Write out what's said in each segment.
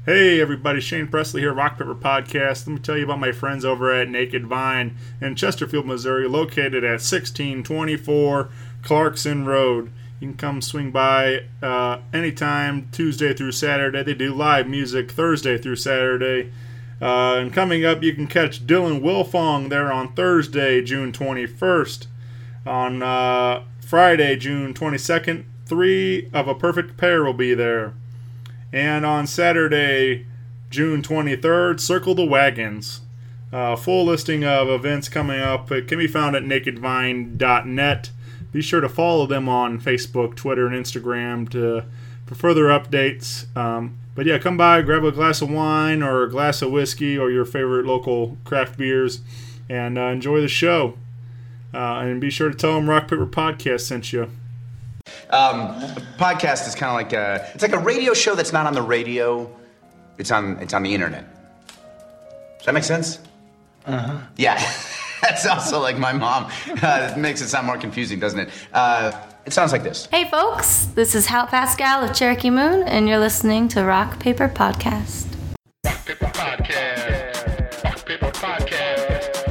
Hey everybody, Shane Presley here, Rock Paper Podcast. Let me tell you about my friends over at Naked Vine in Chesterfield, Missouri, located at 1624 Clarkson Road. You can come swing by anytime, Tuesday through Saturday. They do live music Thursday through Saturday. And coming up, you can catch Dylan Wilfong there on Thursday, June 21st. On Friday, June 22nd, 3 of a Perfect Pair will be there. And on Saturday, June 23rd, Circle the Wagons. Full listing of events coming up. It can be found at nakedvine.net. Be sure to follow them on Facebook, Twitter, and Instagram for further updates. But yeah, come by, grab a glass of wine or a glass of whiskey or your favorite local craft beers and enjoy the show. And be sure to tell them Rock Paper Podcast sent you. A podcast is kind of like it's like a radio show that's not on the radio. It's on the internet. Does that make sense? Uh-huh. Yeah. That's also like my mom. It makes it sound more confusing, doesn't it? It sounds like this. Hey folks, this is Hal Pascal of Cherokee Moon, and you're listening to Rock Paper Podcast. Rock Paper Podcast. Rock Paper Podcast.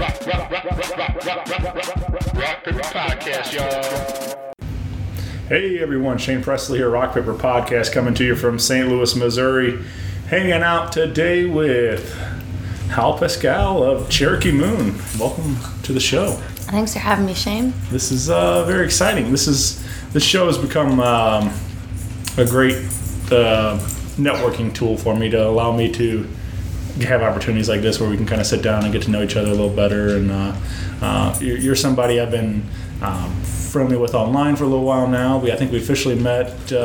Rock Paper Podcast, y'all. Hey everyone, Shane Presley here, Rock Paper Podcast, coming to you from St. Louis, Missouri. Hanging out today with Hal Pascal of Cherokee Moon. Welcome to the show. Thanks for having me, Shane. This is very exciting. This show has become a great networking tool for me to allow me to have opportunities like this where we can kind of sit down and get to know each other a little better. And you're somebody I've been friendly with online for a little while now. I think we officially met Beale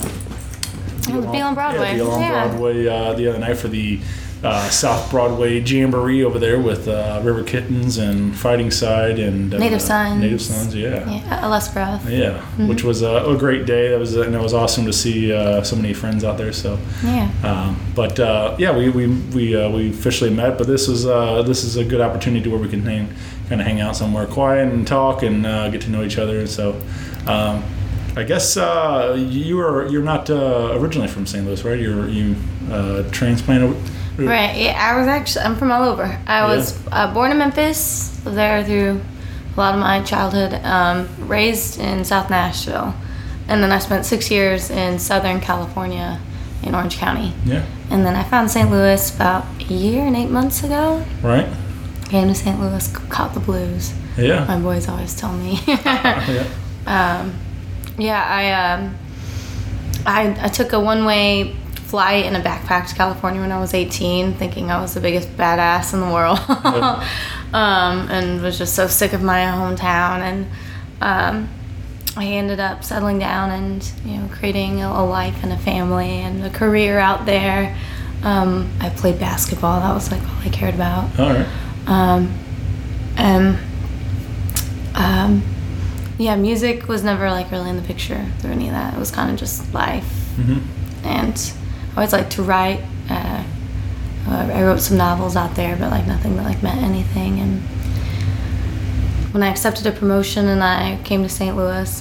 on Broadway. Yeah, Beale on Broadway the other night for the South Broadway Jamboree over there with River Kittens and Fighting Side and Native Sons. Yeah, Les Ruff. Yeah, which was a great day. It was awesome to see so many friends out there. So yeah. We officially met, but this is a good opportunity where we can hang out somewhere quiet and talk and get to know each other. So I guess you're not originally from St. Louis, right? You transplanted. Right. Yeah, I'm from all over. I was born in Memphis, lived there through a lot of my childhood, raised in South Nashville, and then I spent 6 years in Southern California in Orange County. Yeah. And then I found St. Louis about a year and 8 months ago. Right. Came to St. Louis, caught the blues. Yeah. My boys always tell me. I took a one-way flight in a backpack to California when I was 18, thinking I was the biggest badass in the world. And was just so sick of my hometown. And I ended up settling down and creating a life and a family and a career out there. I played basketball. That was like all I cared about. All right. Music was never like really in the picture through any of that. It was kind of just life. Mm-hmm. And I always liked to write. I wrote some novels out there, but like nothing that like meant anything. And when I accepted a promotion and I came to St. Louis,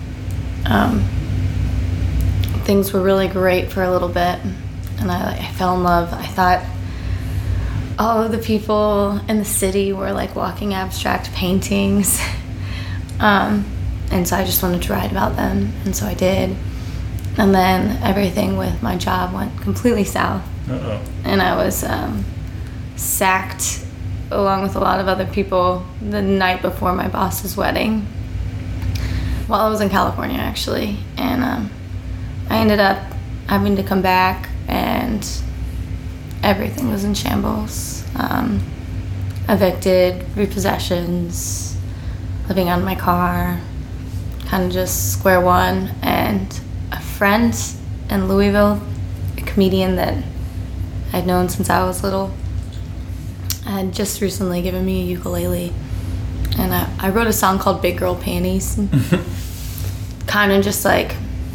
things were really great for a little bit, and I fell in love. I thought all of the people in the city were like walking abstract paintings, and so I just wanted to write about them, and so I did. And then everything with my job went completely south. Uh-oh. And I was sacked along with a lot of other people the night before my boss's wedding while I was in California, actually. And I ended up having to come back, and everything was in shambles. Evicted, repossessions, living out of my car, kind of just square one. And a friend in Louisville, a comedian that I'd known since I was little, had just recently given me a ukulele, and I wrote a song called Big Girl Panties. Kind of just like,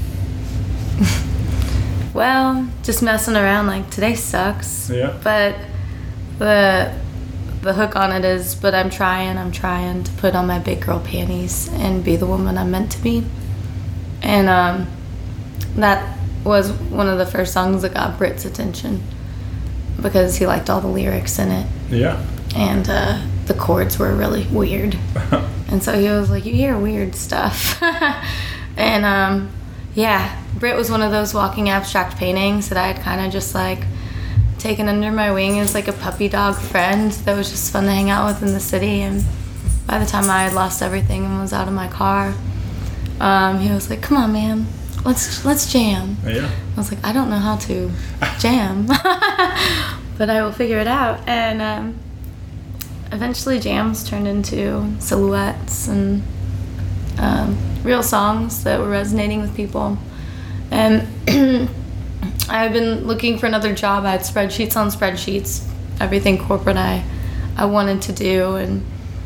well, just messing around, like today sucks. Yeah. But the hook on it is, but I'm trying to put on my big girl panties and be the woman I'm meant to be. And that was one of the first songs that got Britt's attention because he liked all the lyrics in it. Yeah. And the chords were really weird. And so he was like, you hear weird stuff. And yeah, Britt was one of those walking abstract paintings that I had kind of just like taken under my wing as like a puppy dog friend that was just fun to hang out with in the city. And by the time I had lost everything and was out of my car, he was like, come on, man, let's jam. Yeah. I was like, I don't know how to jam, but I will figure it out. And eventually jams turned into silhouettes and real songs that were resonating with people. And I've been looking for another job. I had spreadsheets on spreadsheets, everything corporate I wanted to do. And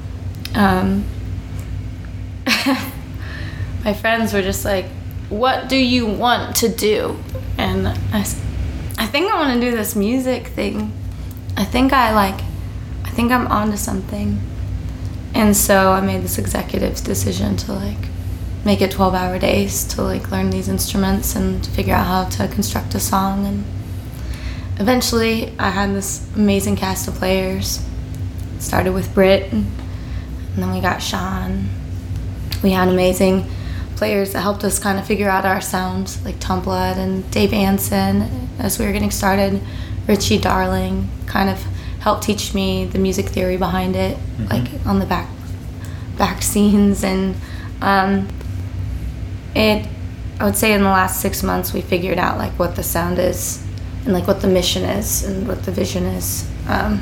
my friends were just like, what do you want to do? And I think I want to do this music thing. I think I'm onto something. And so I made this executive decision to like make it 12-hour days to like learn these instruments and figure out how to construct a song. And eventually I had this amazing cast of players. It started with Britt, and then we got Sean. We had amazing players that helped us kind of figure out our sound, like Tom Blood and Dave Anson as we were getting started. Richie Darling kind of helped teach me the music theory behind it, like on the back scenes. And I would say in the last 6 months we figured out like what the sound is and like what the mission is and what the vision is. And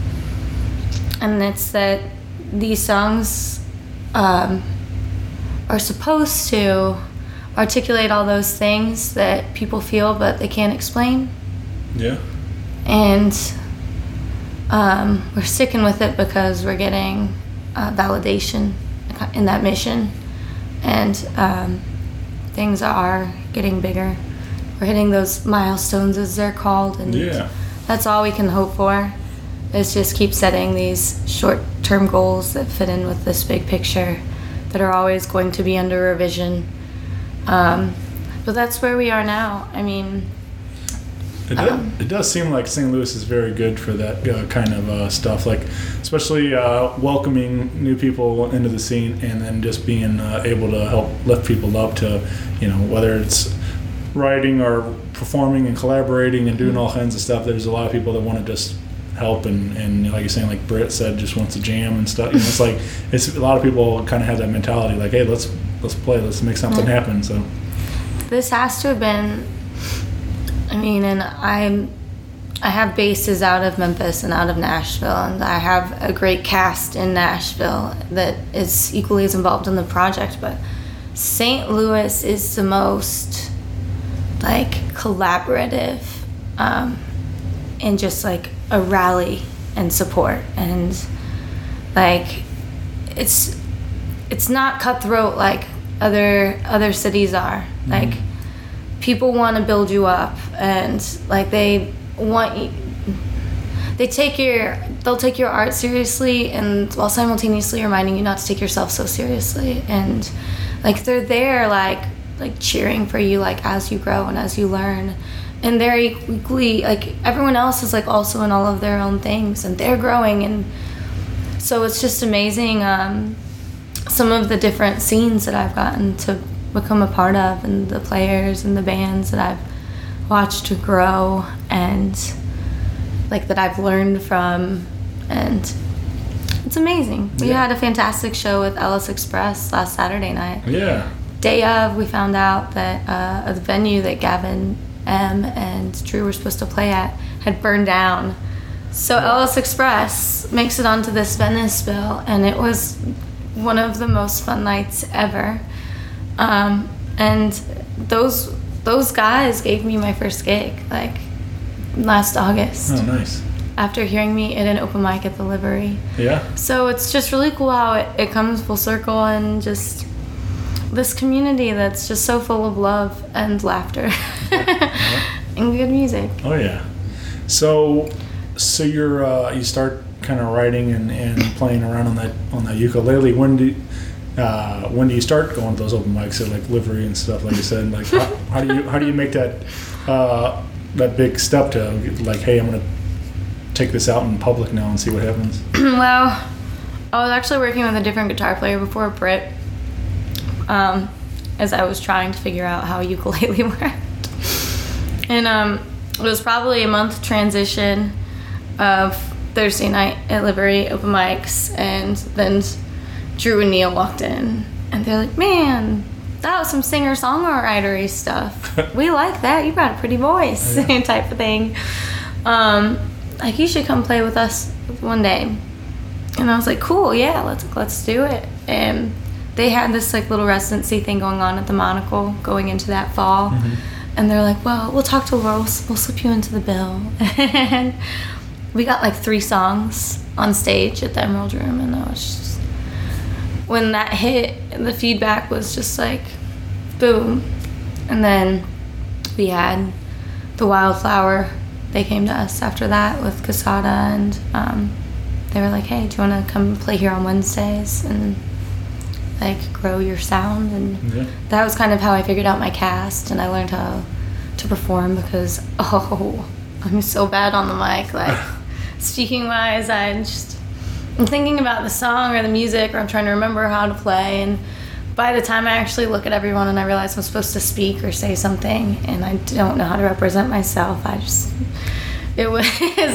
it's that these songs are supposed to articulate all those things that people feel but they can't explain. Yeah. And we're sticking with it because we're getting validation in that mission. And things are getting bigger. We're hitting those milestones, as they're called. And that's all we can hope for, is just keep setting these short-term goals that fit in with this big picture that are always going to be under revision. But that's where we are now. I mean, it does seem like St. Louis is very good for that kind of stuff, like especially welcoming new people into the scene and then just being able to help lift people up to, whether it's writing or performing and collaborating and doing all kinds of stuff. There's a lot of people that want to just help and like you're saying, like Britt said, just wants to jam and stuff. It's like a lot of people kind of have that mentality, like, hey, let's play, let's make something happen. So this has to have been. I mean, and I have bases out of Memphis and out of Nashville, and I have a great cast in Nashville that is equally as involved in the project, but St. Louis is the most like collaborative and just like a rally and support, and like it's not cutthroat like other cities are. Like people want to build you up, and like they'll take your art seriously, and while simultaneously reminding you not to take yourself so seriously. And like they're there like cheering for you like as you grow and as you learn. And they're equally like everyone else is like also in all of their own things, and they're growing. And so it's just amazing some of the different scenes that I've gotten to become a part of, and the players and the bands that I've watched grow and like that I've learned from, and it's amazing. We had a fantastic show with Ellis Express last Saturday night. Yeah. Day of, we found out that the venue that Gavin M and Drew were supposed to play at had burned down. So Ellis Express makes it onto this Venice bill, and it was one of the most fun nights ever. And those guys gave me my first gig like last August. Oh, nice. After hearing me at an open mic at the Livery. Yeah. So it's just really cool how it comes full circle, and just this community that's just so full of love and laughter and good music. Oh yeah. So you start kind of writing and playing around on that ukulele. When when do you start going to those open mics at like Livery and stuff, like you said? Like, how do you make that that big step to like, hey, I'm gonna take this out in public now and see what happens? Well, I was actually working with a different guitar player before, Britt, as I was trying to figure out how ukulele worked. And it was probably a month transition of Thursday night at Livery open mics, and then Drew and Neil walked in, and they're like, "Man, that was some singer-songwritery stuff. We like that. You got a pretty voice," type of thing. Like, you should come play with us one day. And I was like, cool, yeah, let's do it. And they had this like little residency thing going on at the Monocle going into that fall. And they're like, well, we'll talk to Laurel, we'll slip you into the bill. And we got like 3 songs on stage at the Emerald Room, and I was just, when that hit, the feedback was just like, boom. And then we had the Wildflower. They came to us after that with Casada, and they were like, hey, do you want to come play here on Wednesdays and like grow your sound? And that was kind of how I figured out my cast, and I learned how to perform, because I'm so bad on the mic. Like, speaking wise, I'm thinking about the song or the music, or I'm trying to remember how to play, and by the time I actually look at everyone and I realize I'm supposed to speak or say something and I don't know how to represent myself, it was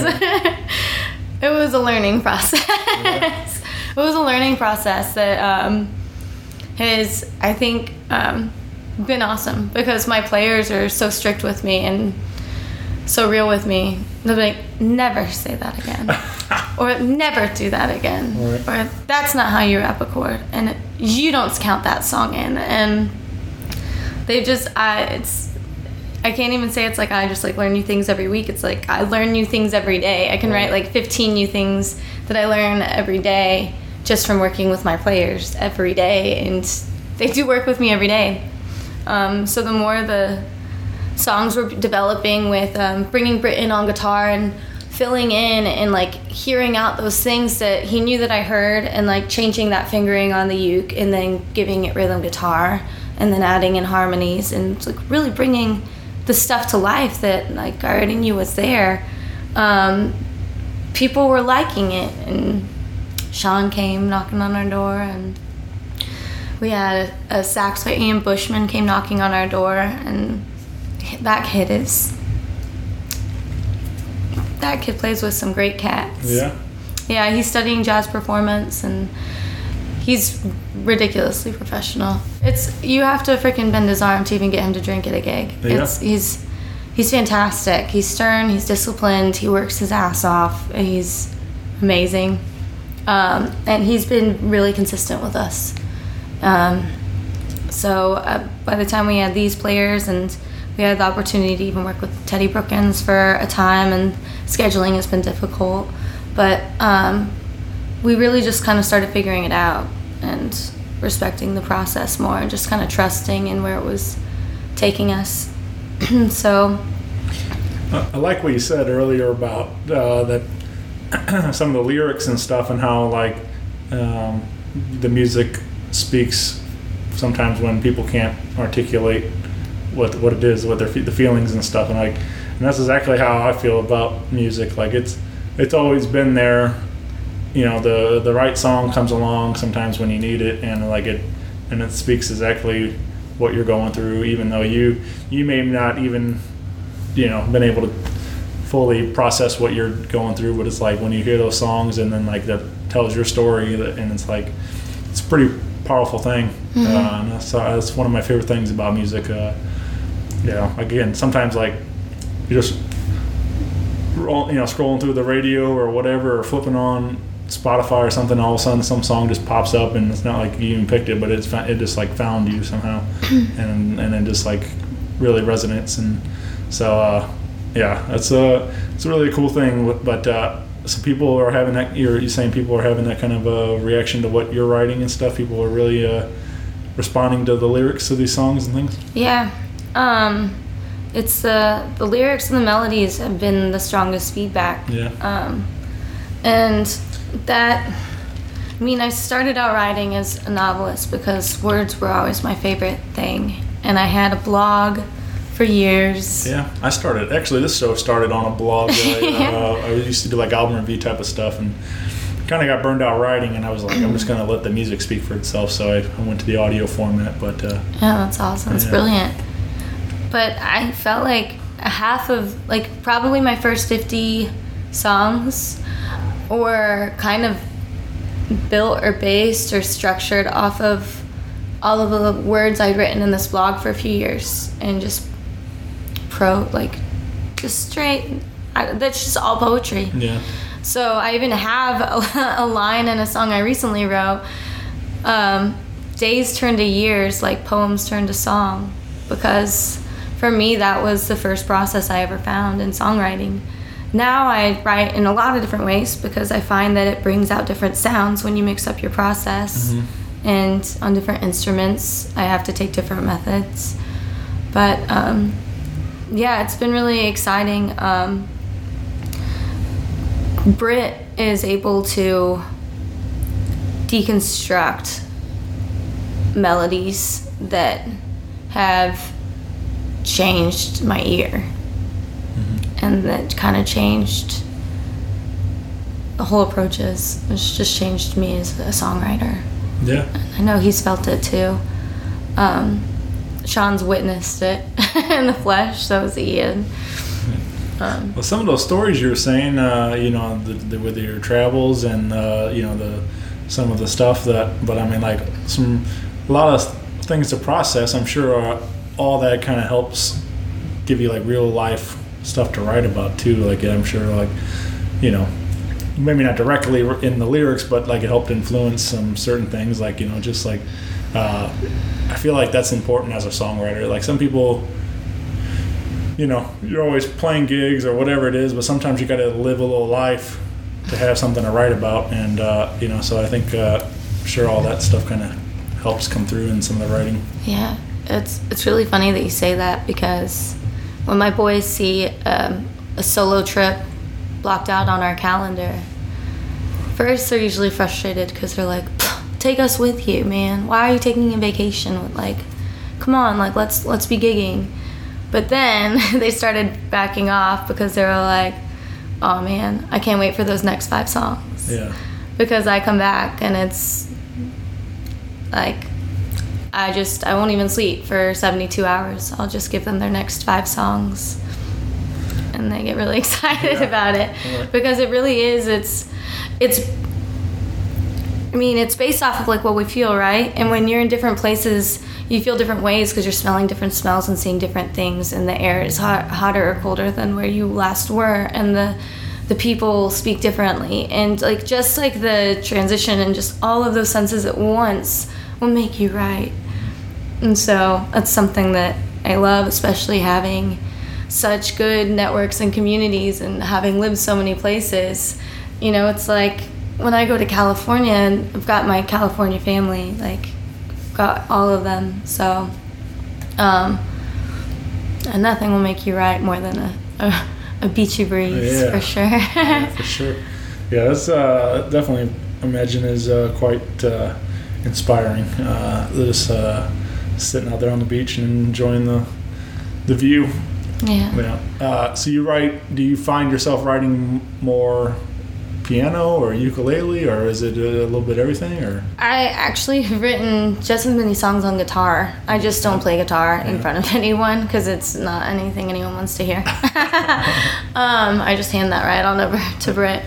it was a learning process. It was a learning process that has, I think, been awesome, because my players are so strict with me and so real with me. They'll be like, never say that again. Or never do that again. Right. Or that's not how you rap a chord, and you don't count that song in. And they just, I can't even say it's like I just like learn new things every week. It's like I learn new things every day. I can write like 15 new things that I learn every day just from working with my players every day, and they do work with me every day. So the more the songs were developing with bringing Britt in on guitar and filling in and like hearing out those things that he knew that I heard, and like changing that fingering on the uke and then giving it rhythm guitar and then adding in harmonies and like really bringing the stuff to life that like I already knew was there. People were liking it, and Sean came knocking on our door, and we had a sax player, Ian Bushman, came knocking on our door, and that kid plays with some great cats. Yeah, he's studying jazz performance, and he's ridiculously professional. You have to freaking bend his arm to even get him to drink at a gig. He's fantastic. He's stern, he's disciplined, he works his ass off, he's amazing. And he's been really consistent with us. So by the time we had these players, and we had the opportunity to even work with Teddy Brookins for a time, and scheduling has been difficult, but we really just kind of started figuring it out and respecting the process more, and just kind of trusting in where it was taking us. So I like what you said earlier about that some of the lyrics and stuff, and how like the music speaks sometimes when people can't articulate what it is, what the feelings and stuff, and that's exactly how I feel about music. Like it's always been there. You know, the right song comes along sometimes when you need it, and it speaks exactly what you're going through, even though you may not even, you know, been able to fully process what you're going through. But it's like when you hear those songs, and then like that tells your story, and it's like it's a pretty powerful thing. So that's one of my favorite things about music. Again, sometimes like you just scrolling through the radio or whatever, or flipping on Spotify or something, all of a sudden some song just pops up, and it's not like you even picked it, but it just like found you somehow, and it just like really resonates. And so it's a really cool thing. But so people are having that. You're saying people are having that kind of a reaction to what you're writing and stuff. People are really responding to the lyrics of these songs and things. Yeah. It's the lyrics and the melodies have been the strongest feedback. Yeah. And that I mean, I started out writing as a novelist because words were always my favorite thing. And I had a blog for years. Yeah, this show started on a blog. I used to do like album review type of stuff and kind of got burned out writing, and I was like, I'm just going to let the music speak for itself. So I went to the audio format. But yeah, that's awesome. It's brilliant. But I felt like half of, like, probably my first 50 songs were kind of built or based or structured off of all of the words I'd written in this blog for a few years, and just just straight, that's just all poetry. Yeah. So I even have a line in a song I recently wrote, days turn to years like poems turn to song, because for me that was the first process I ever found in songwriting. Now I write in a lot of different ways because I find that it brings out different sounds when you mix up your process. Mm-hmm. And on different instruments I have to take different methods. But yeah, it's been really exciting. Britt is able to deconstruct melodies that have changed my ear. Mm-hmm. And that kind of changed the whole approaches. It's just changed me as a songwriter. Yeah. I know he's felt it too. Sean's witnessed it in the flesh, so has Ian. Well, some of those stories you were saying, with your travels and some of the stuff but I mean, like a lot of things to process. I'm sure all that kind of helps give you like real life stuff to write about too. Like I'm sure, like, maybe not directly in the lyrics, but like it helped influence some certain things. Like just like I feel like that's important as a songwriter. Like some people, you're always playing gigs or whatever it is, but sometimes you got to live a little life to have something to write about. And, so I think, sure, all that stuff kind of helps come through in some of the writing. Yeah, it's really funny that you say that, because when my boys see a solo trip blocked out on our calendar, first they're usually frustrated because they're like, take us with you, man. Why are you taking a vacation? Like, come on, like, let's be gigging. But then they started backing off because they were like, oh man, I can't wait for those next 5 songs. Yeah. Because I come back and it's like, I won't even sleep for 72 hours. I'll just give them their next 5 songs. And they get really excited about it. Right. Because it really is, it's based off of like what we feel, right? And when you're in different places, you feel different ways because you're smelling different smells and seeing different things, and the air is hotter or colder than where you last were, and the people speak differently, and like just like the transition and just all of those senses at once will make you write. And so that's something that I love, especially having such good networks and communities and having lived so many places. It's like when I go to California, and I've got my California family, like got all of them, so and nothing will make you write more than a beachy breeze. Yeah. For sure. Yeah, for sure. Yeah, that's definitely, imagine, is quite inspiring. Just sitting out there on the beach and enjoying the view. Yeah. So do you find yourself writing more piano or ukulele, or is it a little bit everything? Or I actually have written just as many songs on guitar. I just don't play guitar in front of anyone because it's not anything anyone wants to hear. I just hand that right on over to Britt.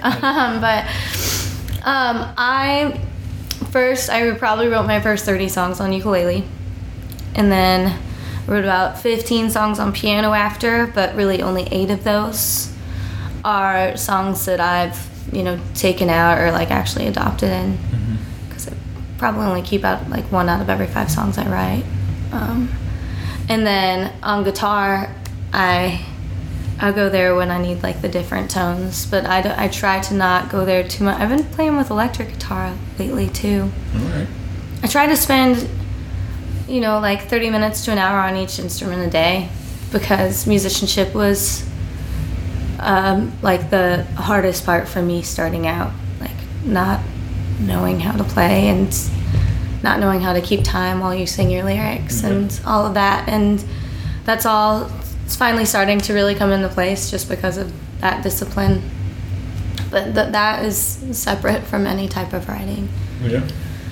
I probably wrote my first 30 songs on ukulele, and then wrote about 15 songs on piano after, but really only 8 of those are songs that I've taken out or like actually adopted in, because I probably only keep out like 1 out of every 5 songs I write. And then on guitar, I'll go there when I need like the different tones, but I try to not go there too much. I've been playing with electric guitar lately too. All right. I try to spend like 30 minutes to an hour on each instrument a day, because musicianship was like the hardest part for me starting out, like not knowing how to play and not knowing how to keep time while you sing your lyrics and all of that. And that's all it's finally starting to really come into place just because of that discipline. But that is separate from any type of writing. Yeah.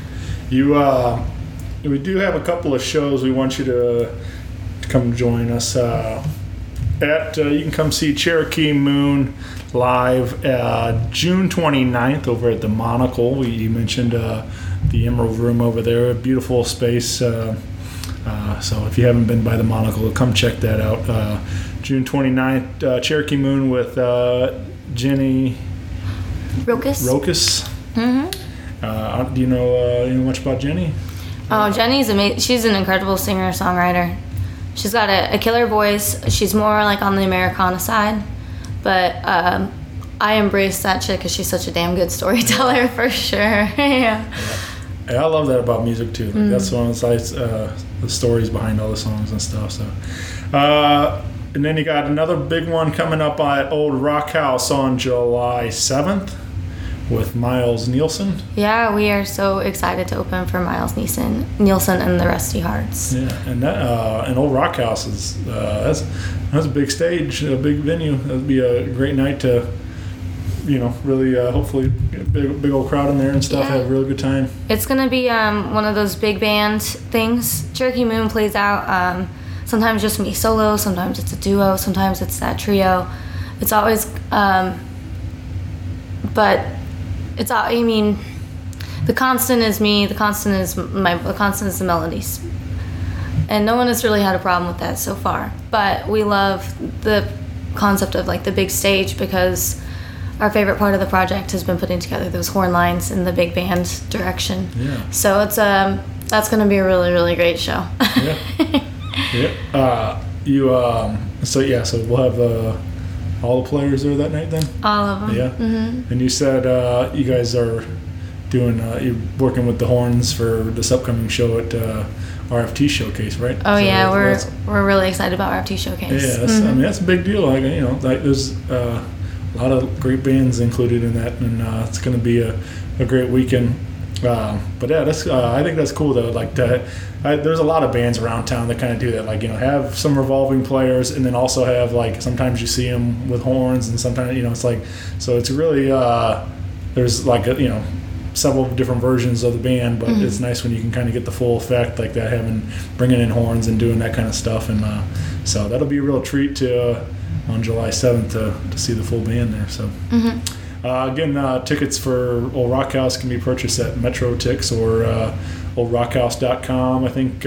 We do have a couple of shows we want you to come join us at. You can come see Cherokee Moon live June 29th over at the Monocle. You mentioned the Emerald Room over there, a beautiful space. So if you haven't been by the Monocle, come check that out. June 29th, Cherokee Moon with Jenny Rokas. Do you know much about Jenny? Oh, Jenny's amazing. She's an incredible singer-songwriter. She's got a killer voice. She's more like on the Americana side, but I embrace that chick because she's such a damn good storyteller for sure. Yeah, I love that about music too. Like, that's one of the stories behind all the songs and stuff. So, and then you got another big one coming up at Old Rock House on July 7th with Miles Nielsen. Yeah, we are so excited to open for Miles Nielsen and the Rusty Hearts. Yeah, and that and Old Rock House is that's a big stage, a big venue. That'd be a great night to, really hopefully get a big old crowd in there and stuff. Yeah. Have a real good time. It's gonna be one of those big band things. Cherokee Moon plays out sometimes just me solo, sometimes it's a duo, sometimes it's that trio. It's always but it's all, the constant is me, the constant is the melodies. And no one has really had a problem with that so far. But we love the concept of like the big stage because our favorite part of the project has been putting together those horn lines in the big band direction. Yeah. So it's that's going to be a really, really great show. Yeah. Yeah. So we'll have all the players there that night then? All of them. Yeah. Mm-hmm. And you said you guys are doing, you're working with the horns for this upcoming show at RFT Showcase, right? Oh, so yeah, we're really excited about RFT Showcase. Yeah, that's a big deal. Like, there's a lot of great bands included in that, and it's going to be a great weekend. But yeah, that's I think that's cool though. Like there's a lot of bands around town that kind of do that. Like have some revolving players, and then also have like sometimes you see them with horns, and sometimes it's like so it's really there's like several different versions of the band, but it's nice when you can kind of get the full effect like that, bringing in horns and doing that kind of stuff, and so that'll be a real treat to on July 7th to see the full band there. So. Again, tickets for Old Rock House can be purchased at MetroTix or oldrockhouse.com. I think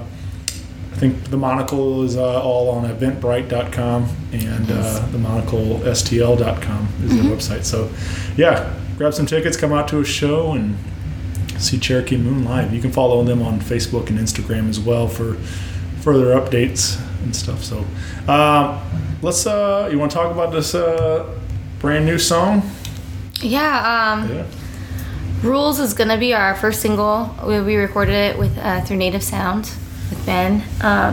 the Monocle is all on Eventbrite.com, and the MonocleSTL.com is their website. So, yeah, grab some tickets, come out to a show, and see Cherokee Moon live. You can follow them on Facebook and Instagram as well for further updates and stuff. So, let's. You want to talk about this brand new song? Yeah. Rules is gonna be our first single. We recorded it with through Native Sound with Ben.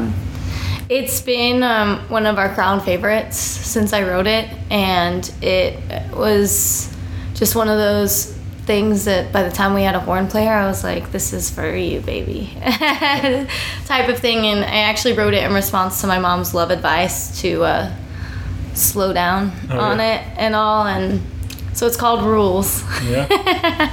It's been one of our crowd favorites since I wrote it, and it was just one of those things that by the time we had a horn player, I was like, "This is for you, baby," type of thing. And I actually wrote it in response to my mom's love advice to slow down on it and all, and so it's called Rules. Yeah.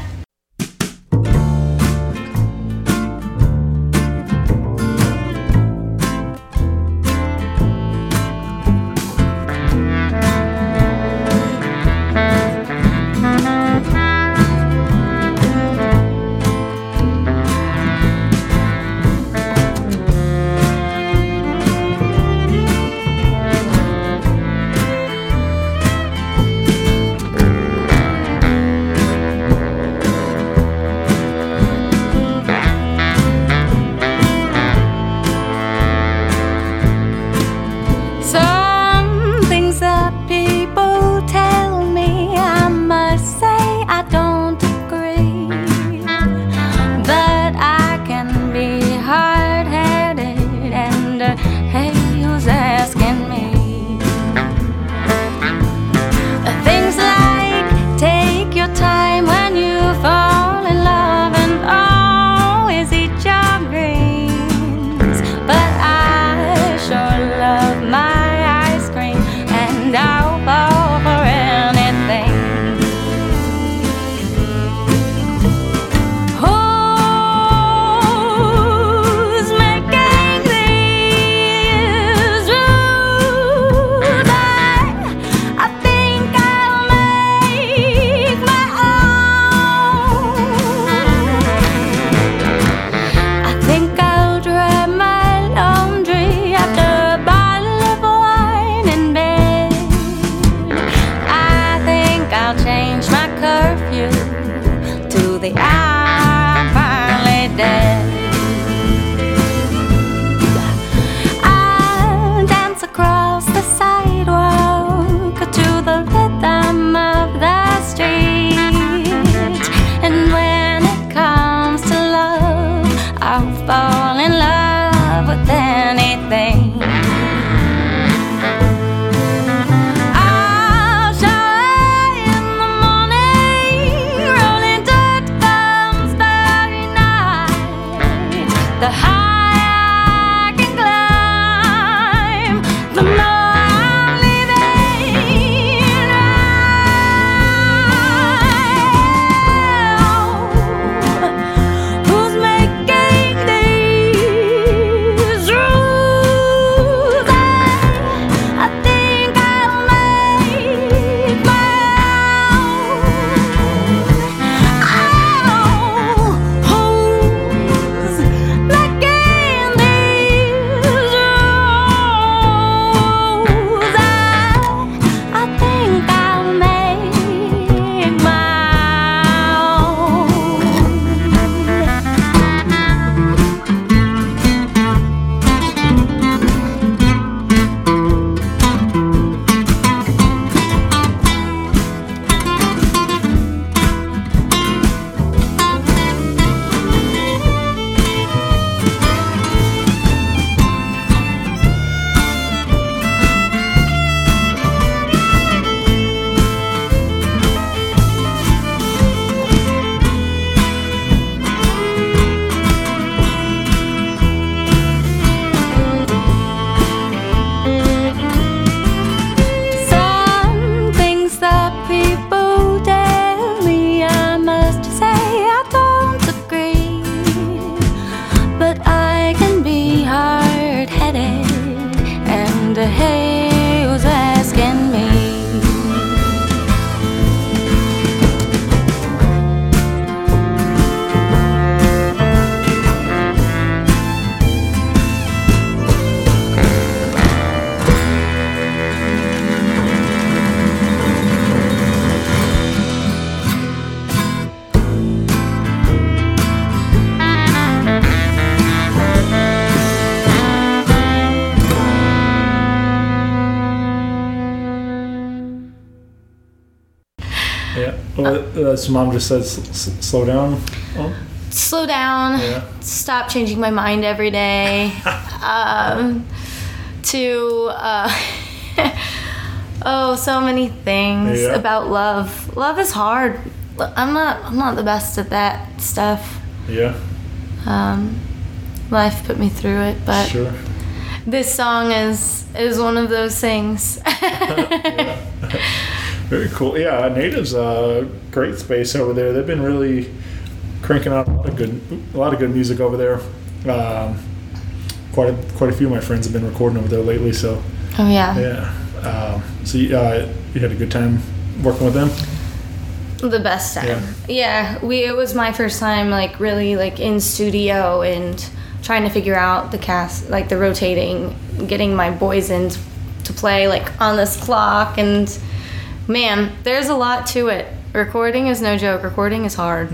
I'll change my curfew to the I'm finally dead. I'll dance across the sidewalk to the rhythm of the street. And when it comes to love, I'll fall in love with anything. I'll shine in the morning, rolling dirt comes by night. The higher I can climb, the more I'm leaving. Who's making these rules? I think I'll make my own. Who's making these rules? I think I'll make my Some things that people tell me, I must say I don't agree. But I can be hard-headed, and hey, who's asking me? Yeah. Well, so mom just says slow down. Oh, Slow down. yeah. Stop changing my mind every day. Oh, so many things Yeah. about love. Love is hard. I'm not the best at that stuff. Yeah. Life put me through it, but Sure. this song is one of those things. Very cool. Yeah, Native's a great space over there. They've been really cranking out a lot of good music over there. Quite a few of my friends have been recording over there lately. So Oh yeah. yeah. So you had a good time working with them. The best time. Yeah, it was my first time like really like in studio and trying to figure out the cast, like the rotating, getting my boys in to play like on this clock, and man, there's a lot to it. Recording is no joke. Recording is hard.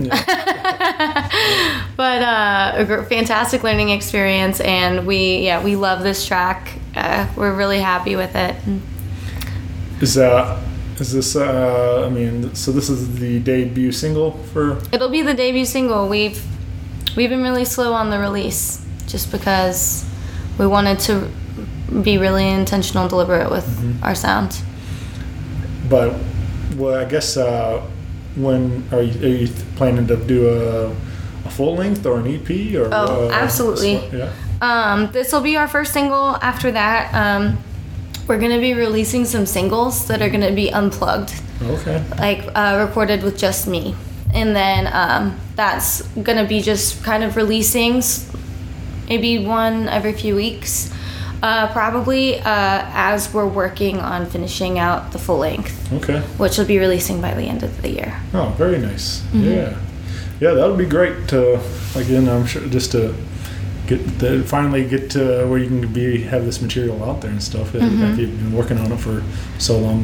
But a fantastic learning experience, and we love this track. We're really happy with it. Is this? I mean, so this is the debut single for. It'll be the debut single. We've been really slow on the release just because we wanted to be really intentional and deliberate with our sound. But well, I guess when are you planning to do a full length or an EP or? Oh, absolutely. Yeah. This will be our first single. After that, we're gonna be releasing some singles that are gonna be unplugged, Okay. like recorded with just me, and then that's gonna be just kind of releasing maybe one every few weeks. Probably as we're working on finishing out the full length, Okay. which will be releasing by the end of the year. Oh, very nice. Yeah. Yeah, that would be great to, again, I'm sure, just to finally get to where you can have this material out there and stuff. If you've been working on it for so long now.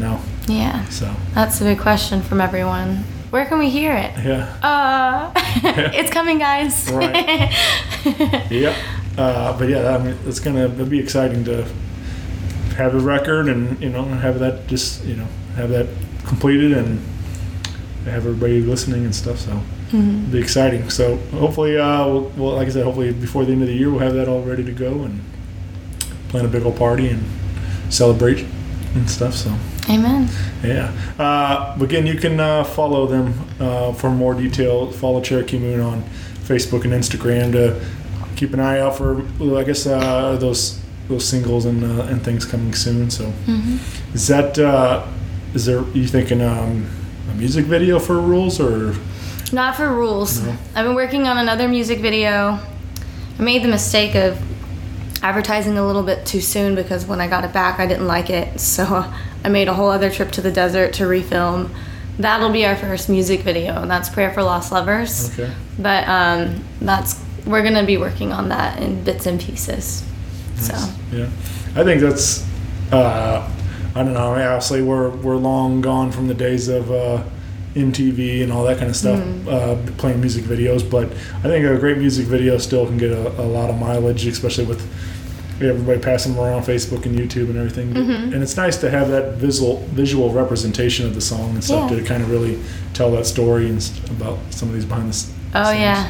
Yeah. So That's a big question from everyone. Where can we hear it? yeah. It's coming, guys. Right. Yeah. But yeah, I mean, it'll be exciting to have a record and, have that have that completed and have everybody listening and stuff. So it'll be exciting. So hopefully, we'll, like I said, hopefully before the end of the year, we'll have that all ready to go and plan a big old party and celebrate and stuff. So. Amen. Yeah. Again, you can follow them for more detail. Follow Cherokee Moon on Facebook and Instagram to keep an eye out for, I guess, those singles and things coming soon. So, is there you thinking a music video for Rules or? Not for Rules. No. I've been working on another music video. I made the mistake of advertising a little bit too soon because when I got it back, I didn't like it. So I made a whole other trip to the desert to refilm. That'll be our first music video, and that's Prayer for Lost Lovers. Okay. But we're gonna be working on that in bits and pieces. Nice. So Yeah, I think that's. I don't know. Obviously, we're long gone from the days of MTV and all that kind of stuff, playing music videos. But I think a great music video still can get a lot of mileage, especially with everybody passing them around Facebook and YouTube and everything. And it's nice to have that visual representation of the song and stuff to kind of really tell that story and about some of these behind the scenes. Oh yeah,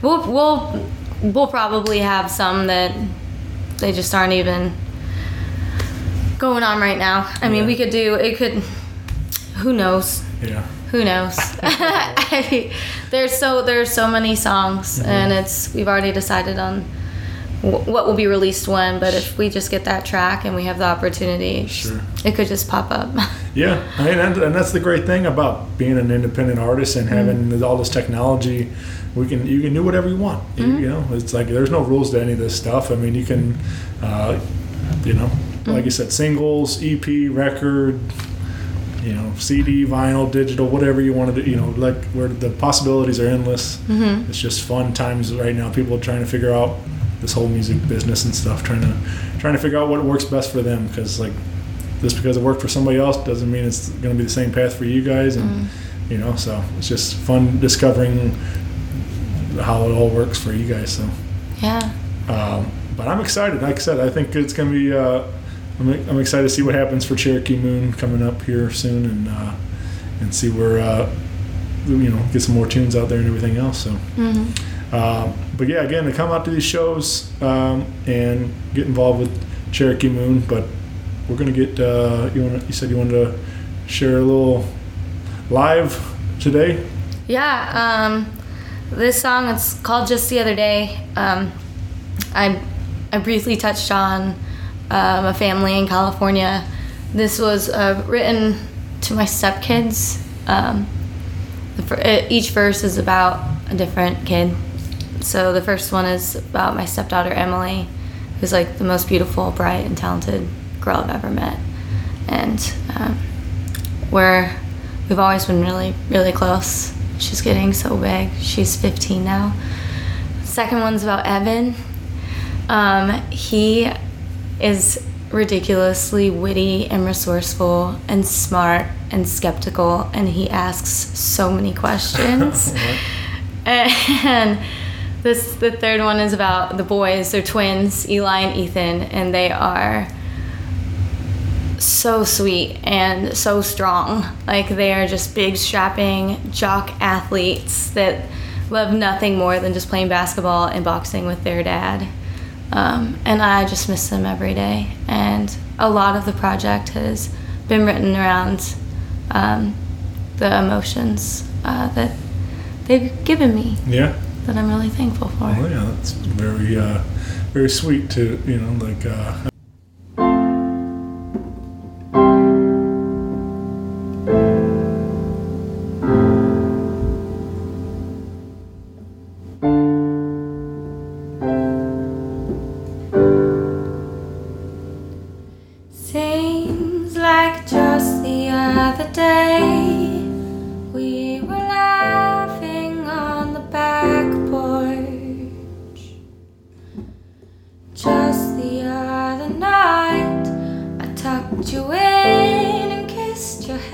we'll probably have some that they just aren't even going on right now. I mean, we could do it. Could, who knows? Yeah. Who knows? There's so many songs, and we've already decided on what will be released when. But if we just get that track and we have the opportunity, Sure. it could just pop up. Yeah, I mean, and that's the great thing about being an independent artist and having all this technology. You can do whatever you want. You know, it's like there's no rules to any of this stuff. I mean, you can, like you said, singles, EP, record, CD, vinyl, digital, whatever you want to do. Like where the possibilities are endless. It's just fun times right now. People are trying to figure out this whole music business and stuff, trying to figure out what works best for them. Because like just because it worked for somebody else doesn't mean it's going to be the same path for you guys. And so it's just fun discovering how it all works for you guys. So Yeah. but I'm excited. Like I said, I think it's going to be. I'm excited to see what happens for Cherokee Moon coming up here soon, and see where get some more tunes out there and everything else. So, but yeah, again, to come out to these shows and get involved with Cherokee Moon. But we're gonna get. You said you wanted to share a little live today. Yeah. This song, it's called Just the Other Day. I briefly touched on a family in California. This was written to my stepkids. Each verse is about a different kid. So the first one is about my stepdaughter Emily, who's like the most beautiful, bright, and talented girl I've ever met. And we've always been really, really close. She's getting so big. She's 15 now. Second one's about Evan. He is ridiculously witty and resourceful and smart and skeptical, and he asks so many questions. And the third one is about the boys. They're twins, Eli and Ethan, and they are so sweet and so strong. Like, they are just big, strapping jock athletes that love nothing more than just playing basketball and boxing with their dad. And I just miss them every day. And a lot of the project has been written around the emotions that they've given me. Yeah. That I'm really thankful for. Oh yeah, that's very, very sweet to Seems like just the other day we were laughing on the back porch. Just the other night I tucked you in and kissed your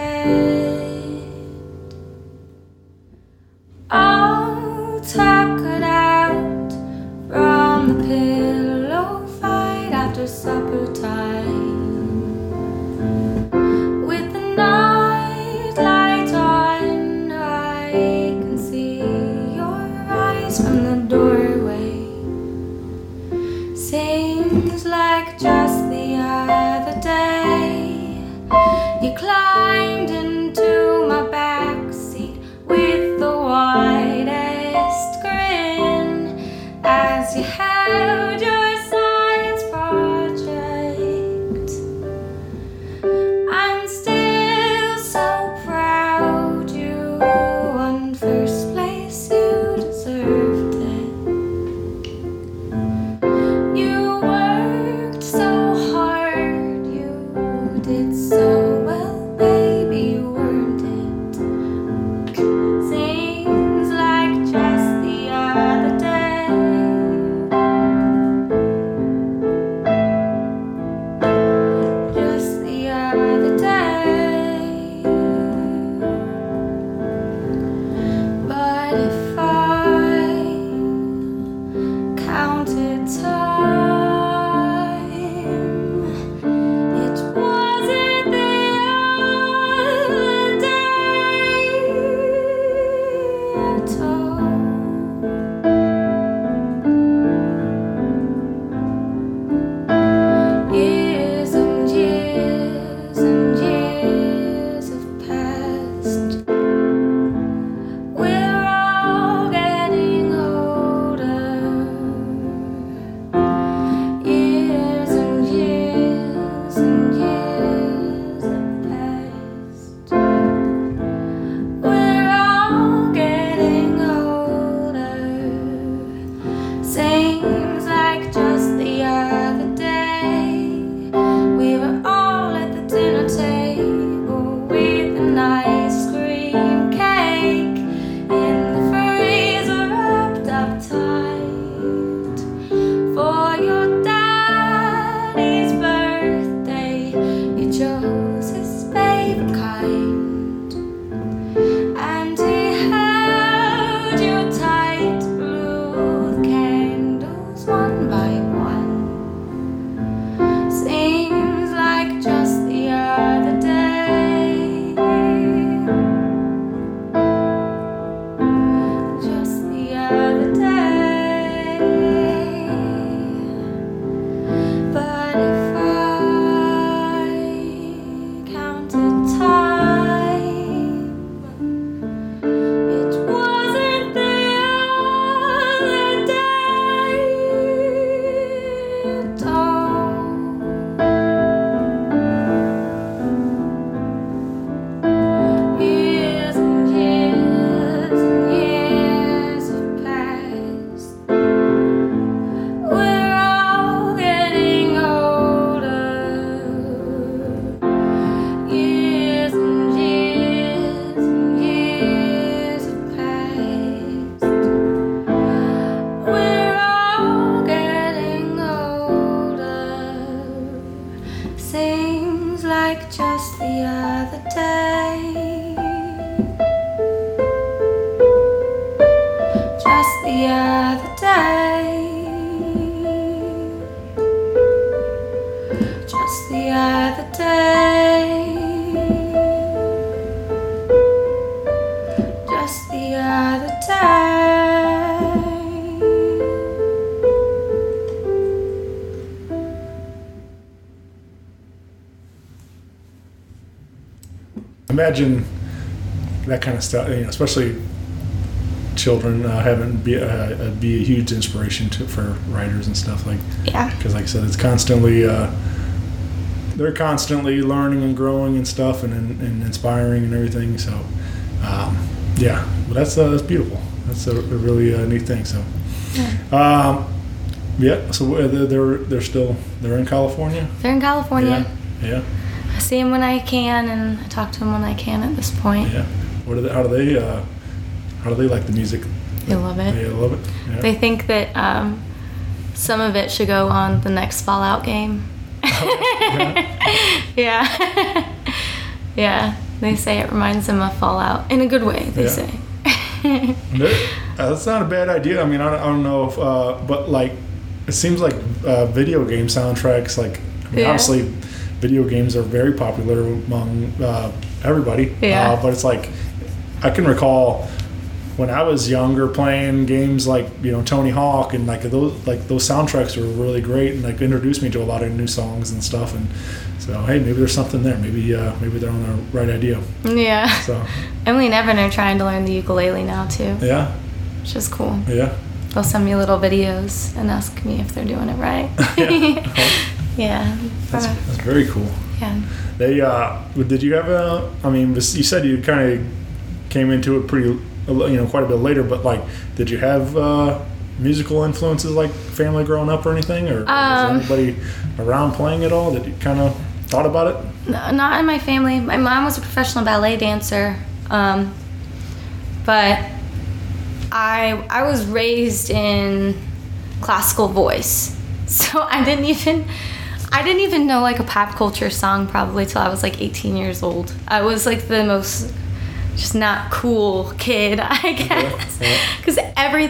gotta die. Imagine that kind of stuff, especially children having be a huge inspiration for writers and stuff Yeah. because like I said, it's constantly they're constantly learning and growing and stuff and inspiring and everything. So yeah, but that's beautiful. That's a really neat thing. So yeah. So they're in California. They're in California. Yeah. I see them when I can, and I talk to them when I can at this point. Yeah. How do they like the music? They love it. They love it. Yeah. They think that some of it should go on the next Fallout game. Yeah. Yeah. They say it reminds them of Fallout in a good way. They say. That's not a bad idea. I mean, I don't know if, but like, it seems like video game soundtracks. Like, obviously, video games are very popular among everybody. Yeah. But it's like, I can recall when I was younger playing games like Tony Hawk and like those soundtracks were really great and like introduced me to a lot of new songs and stuff. And so hey, maybe there's something there. Maybe they're on the right idea. Yeah. So Emily and Evan are trying to learn the ukulele now too. Yeah. Which is cool. Yeah. They'll send me little videos and ask me if they're doing it right. Yeah. That's very cool. Yeah. They did you have you said you kind of came into it pretty quite a bit later, but like did you have musical influences like family growing up or anything, or was anybody around playing at all that you kind of thought about it? No, not in my family. My mom was a professional ballet dancer, but I was raised in classical voice, so I didn't even know like a pop culture song probably till I was like 18 years old. I was like the most just not cool kid, I guess, because every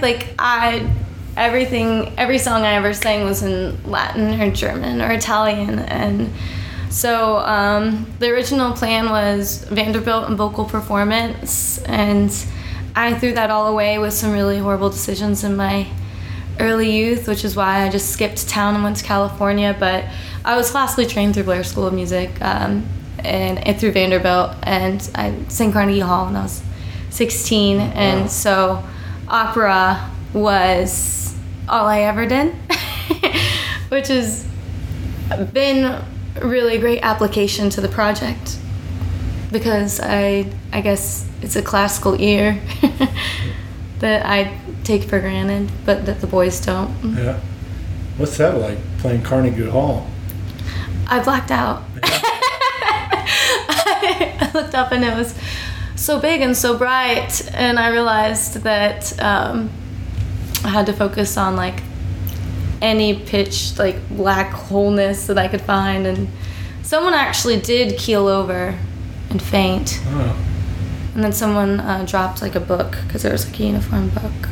song I ever sang was in Latin or German or Italian, and so the original plan was Vanderbilt and vocal performance, and I threw that all away with some really horrible decisions in my early youth, which is why I just skipped town and went to California. But I was classically trained through Blair School of Music and through Vanderbilt, and I sang Carnegie Hall when I was 16, and so opera was all I ever did, which has been a really great application to the project, because I guess it's a classical ear that I take for granted, but that the boys don't. Yeah. What's that like, playing Carnegie Hall? I blacked out. I looked up and it was so big and so bright, and I realized that I had to focus on like any pitch, like black wholeness that I could find, and someone actually did keel over and faint. Oh. And then someone dropped like a book, because there was like a uniform book.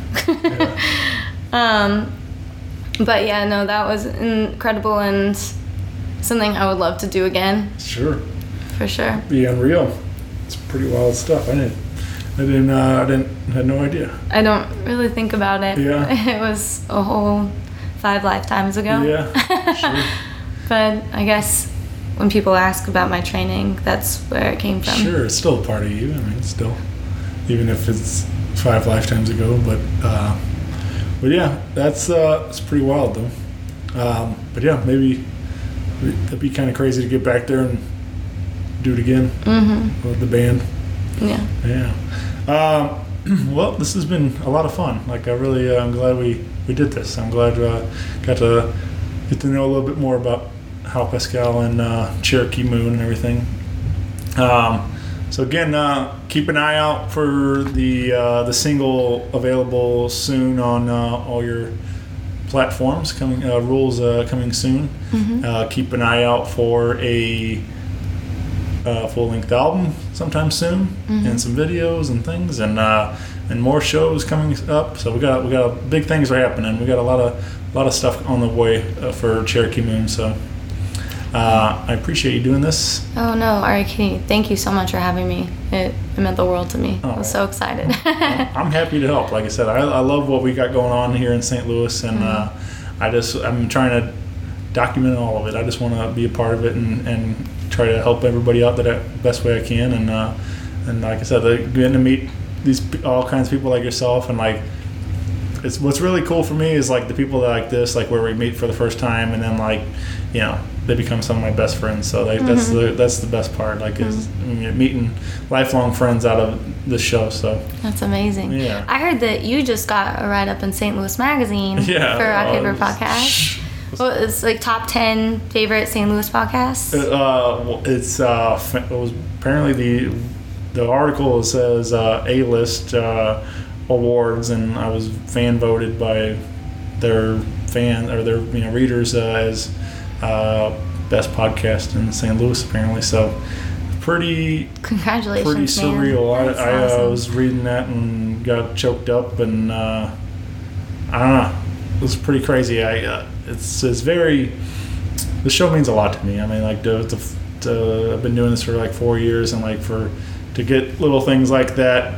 But yeah, no, that was incredible and something I would love to do again. Sure. For sure. Be unreal. It's pretty wild stuff. I had no idea. I don't really think about it. Yeah. It was a whole 5 lifetimes ago. Yeah. Sure. But I guess when people ask about my training, that's where it came from. Sure, it's still a part of you. I mean, still, even if it's 5 lifetimes ago. But yeah, that's it's pretty wild though. But yeah, maybe it'd be kind of crazy to get back there and do it again with the band. Yeah. Yeah. Well, this has been a lot of fun. Like, I'm glad we did this. I'm glad got to get to know a little bit more about Hal Pascal and Cherokee Moon and everything. So again, keep an eye out for the single available soon on all your platforms. Coming Rules coming soon. Keep an eye out for a full-length album sometime soon, and some videos and things, and more shows coming up. So we got big things are happening. We got a lot of stuff on the way for Cherokee Moon. So I appreciate you doing this. Oh no, are you kidding? Thank you so much for having me. It It meant the world to me. I was so excited. I'm happy to help. Like I said, I love what we got going on here in St. Louis, and I'm trying to document all of it. I just want to be a part of it and try to help everybody out the best way I can. And like I said, getting to meet all kinds of people like yourself, and like it's what's really cool for me is like the people that like this, like where we meet for the first time, and then like they become some of my best friends. So that's the best part. Like is meeting lifelong friends out of this show. So that's amazing. Yeah, I heard that you just got a write up in St. Louis Magazine for Rock Paper Podcast. Well, it's like top 10 favorite St. Louis podcasts. It was apparently the article says A-list awards, and I was fan voted by their readers as best podcast in St. Louis apparently. So congratulations, pretty surreal. Man. I Awesome. was reading that and got choked up, and I don't know. It was pretty crazy. It's very. The show means a lot to me. I mean, like I've been doing this for like 4 years, and like to get little things like that,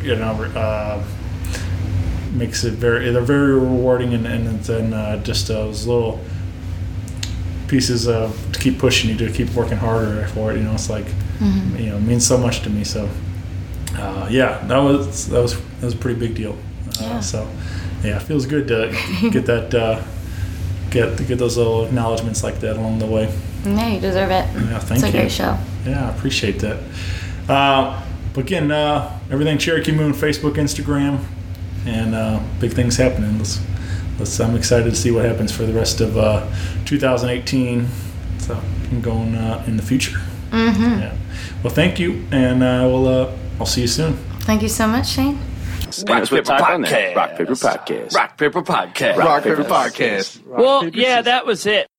makes it they're very rewarding, and just those little pieces to keep pushing you to keep working harder for it. It's like it means so much to me. So that was a pretty big deal. So yeah, it feels good to get that get those little acknowledgments like that along the way. Yeah, you deserve it. Yeah, thank you. It's a great show. Yeah, I appreciate that. But again, everything Cherokee Moon, Facebook, Instagram, and big things happening. I'm excited to see what happens for the rest of 2018. So I'm going in the future. Yeah. Well, thank you, and I'll see you soon. Thank you so much, Shane. Rock Paper Podcast. Rock Paper Podcast. Rock Paper Podcast. Rock Paper Podcast. Well, yeah, that was it.